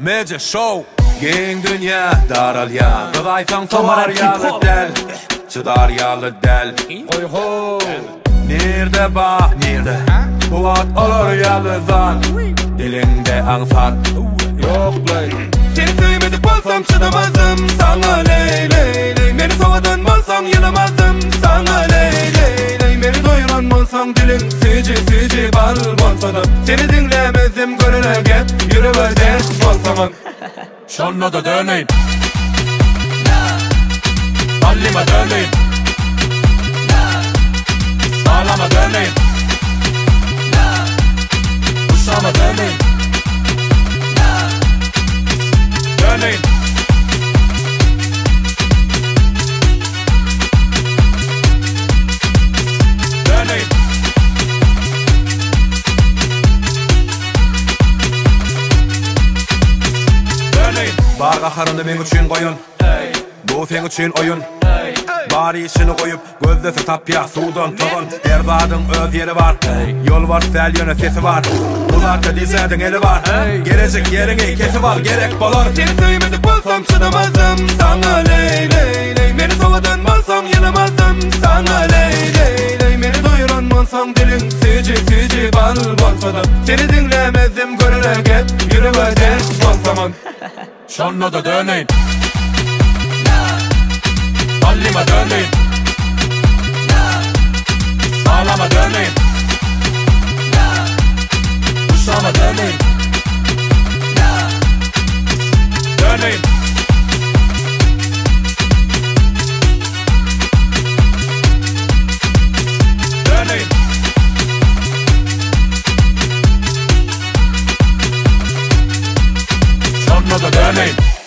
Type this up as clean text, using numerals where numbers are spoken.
Magic Show. Gen dünya daralyan Gıdaysan somar yalı del Çıdar yalı del Oyho Nerede bah nerede Kuvat olur yalı zan Dilinde ansat Yoklay Seni söylemedik bolsam çıdamazdım Sana ley ley ley Beni soğudan bolsan yılamazdım Sana ley ley ley Beni doyuran bolsan dilin Sici sici bal bolsa da Seni dinlemezdim gönüle get Yürüver ders bolsamın Şonla da döneyim Hallima döneyim Sağlama döneyim Uşağıma döneyim Döneyim Döneyim Barga harını ben üçün koyun Bu fen üçün oyun Bari işini koyup gözdesi tapya sudan tağın Her bağdın öz yeri var Yol var sel yöne sesi var Uzakta dizedin eli var Gelecek yerini kesip al gerek bolor Seni söylemedik bolsam çıdamazdım Sana ley ley ley Beni soğudan bolsam yılamazdım Sana ley ley ley Beni doyuran bolsam dilin Sici sici bal bolsa da Seni dinlemezdim gönüle get Yürüver ders bolsamın Şonla da döneyim Hallima döneyim Sağlama döneyim Uşağıma döneyim Döneyim Döneyim Şonla da döneyim